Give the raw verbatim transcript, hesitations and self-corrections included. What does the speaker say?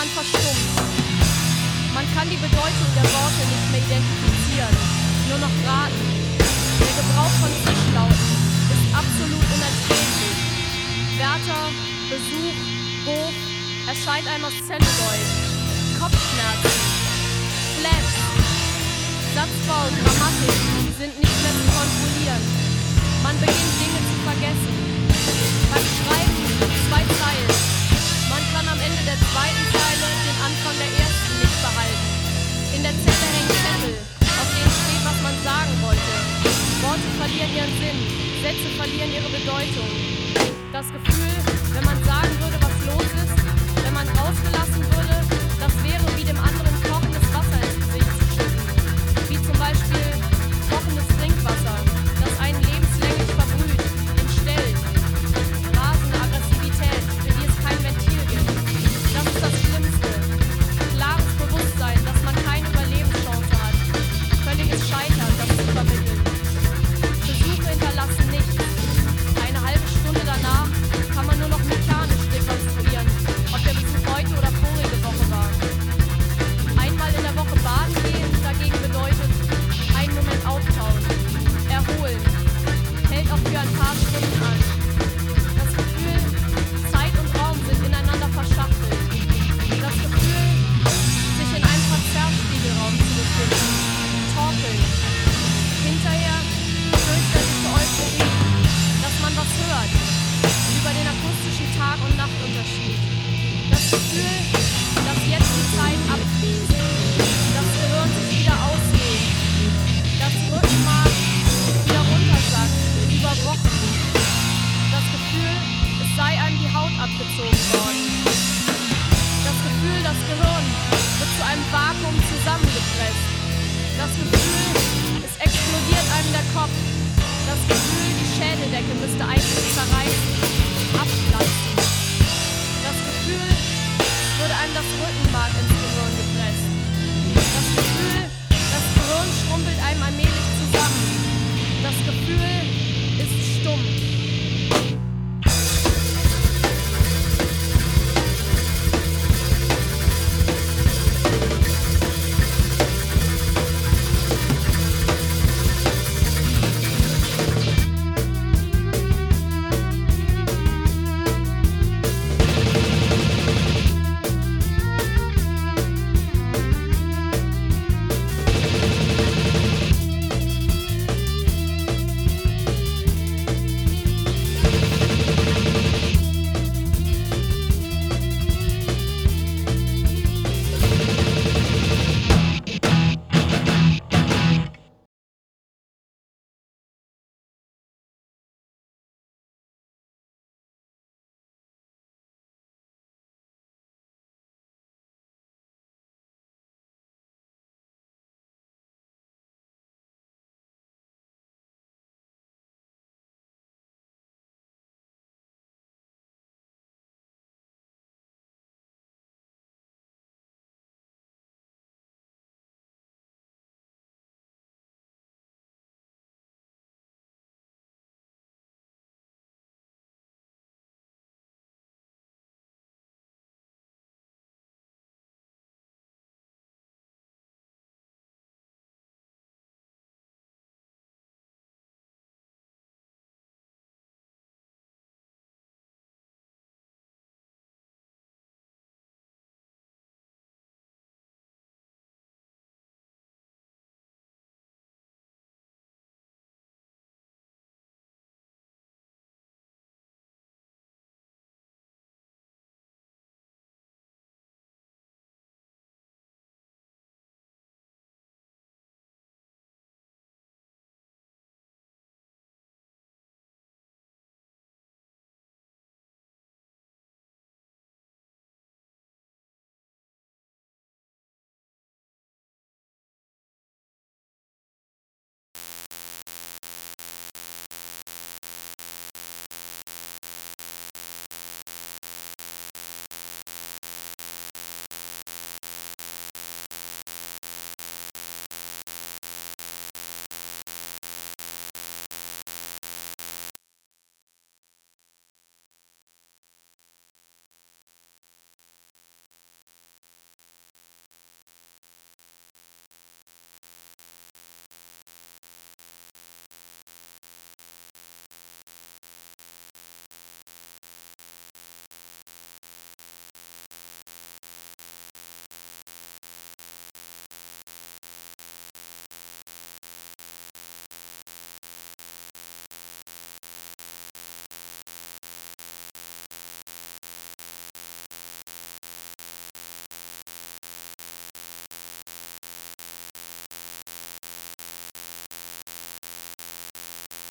man verstummt. Man kann die Bedeutung der Worte nicht mehr identifizieren, nur noch raten. Der Gebrauch von Zischlauten ist absolut unerträglich. Wärter, Besuch, Hof, erscheint einem aus Zelluloid. Kopfschmerzen, Flaps, Satzbau und Grammatik sind nicht mehr zu kontrollieren. Man beginnt Dinge zu vergessen. Beim Schreiben zwei Zeilen. Man kann am Ende der zweiten Zeile den Anfang der ersten nicht behalten. In der Zelle hängen Zettel, auf denen steht, was man sagen wollte. Worte verlieren ihren Sinn, Sätze verlieren ihre Bedeutung. Das Gefühl, wenn man sagen würde, was los ist, wenn man rausgelassen würde, das wäre wie dem anderen kochendes Wasser ins Gesicht zu schütten. Wie zum Beispiel kochendes Trinkwasser, das einen lebenslänglich verbrüht, entstellt. Rasende Aggressivität, für die es kein Ventil gibt. Das ist das Schlimmste. Klares Bewusstsein, dass man keine Überlebenschance hat. Völliges Scheitern, das zu vermitteln. Besuche hinterlassen nichts. Eine halbe Stunde danach kann man nur noch mechanisch rekonstruieren, ob der Besuch heute oder vorige Woche war. Einmal in der Woche baden gehen dagegen bedeutet, einen Moment auftauen, erholen, hält auch für ein paar Stunden an. Das Gefühl, Zeit und Raum sind ineinander verschachtelt. Das Gefühl, sich in einem Verzerrspiegelraum zu befinden, torkeln. Hinterher fürchterliche Euphorie, dass man was hört, über den akustischen Tag- und Nachtunterschied. Das Gefühl, dass jetzt die Zeit abfließt, das Gehirn sich wieder ausdehnt, das Rückenmark wieder runtersackt, über Wochen. Das Gefühl, es sei einem die Haut abgezogen worden. Das Gefühl, das Gehirn wird zu einem Vakuum zusammengepresst. Das Gefühl, es explodiert einem der Kopf. Das Gefühl, die Schädeldecke müsste